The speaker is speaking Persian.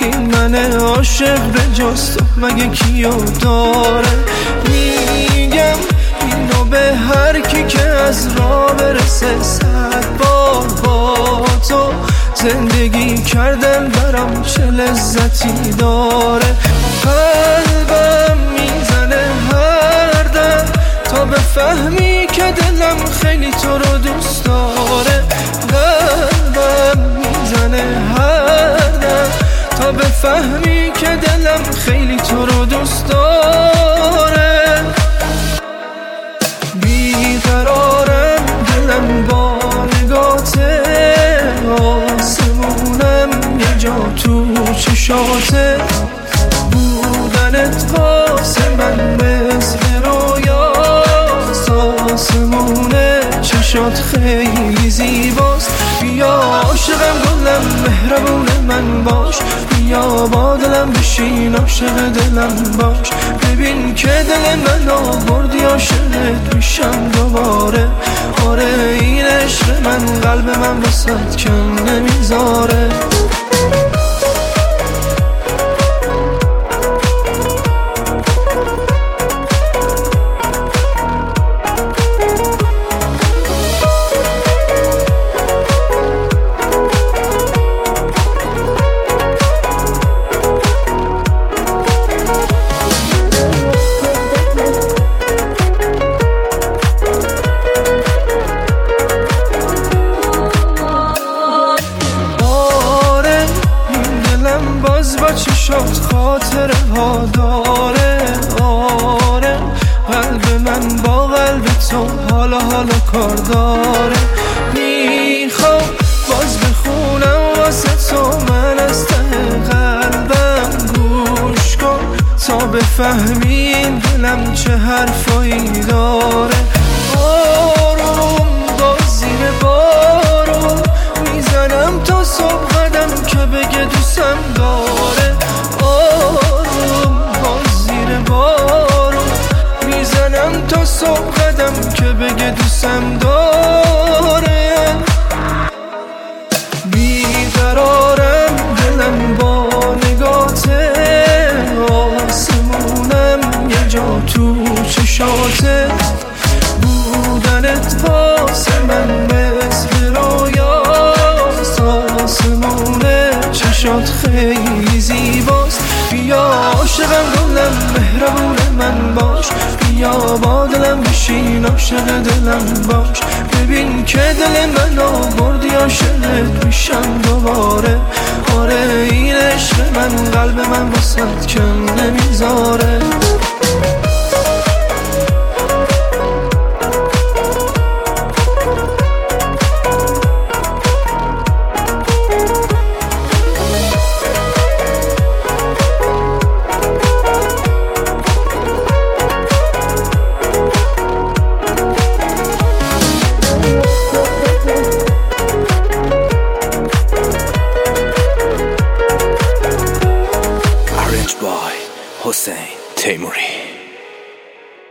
این من عاشق به جز تو مگه کیو داره؟ میگم اینو به هر کی که از راه برسه، 100 بار با تو زندگی کردن برام چه لذتی داره. قلبم میزنه هر دم تا بفهمی که دلم خیلی تو رو دوست داره. قلبم میزنه هر دم تا بفهمی که دلم خیلی تو رو دوست داره. بیقرارم دلم با نگاته، آسمونم یه جا تو چشاته. بودنت واسه من مثل رویاست، آسمونه چشات خیلی زیباست. بیا عاشقم گلم مهربون من باش، بیا با دلم بشین عاشق دلم باش. ببین که دل من آوردی عاشقت میشم دوباره. آره این عشق من قلب من واسه کم نمیذاره. باز با چشات خاطره ها داره. آره قلب من با قلب تو حالا کار داره. میخوام باز بخونم واسه تو من از ته قلبم. گوش کن تا بفهمین دلم چه حرفایی داره. آروم با زیر بارون میزنم تا صبح قدم که بگه دوستم داره. آروم با زیر بارون میزنم تا صبح قدم که بگه دوستم داره. بیقرارم دلم با نگاته، آسمونم یه جا تو چشاته. بودنت واسه من مثل رویاست، آسمونه چشات خیلی زیباست. بیا عاشقم گلم مهربون من باش، بیا با دلم بشین عاشق دلم باش. ببین که دل من آوردی عاشقت میشم دوباره. آره این عشق من قلب من واسه کم نمیذاره. Hussein Teimouri.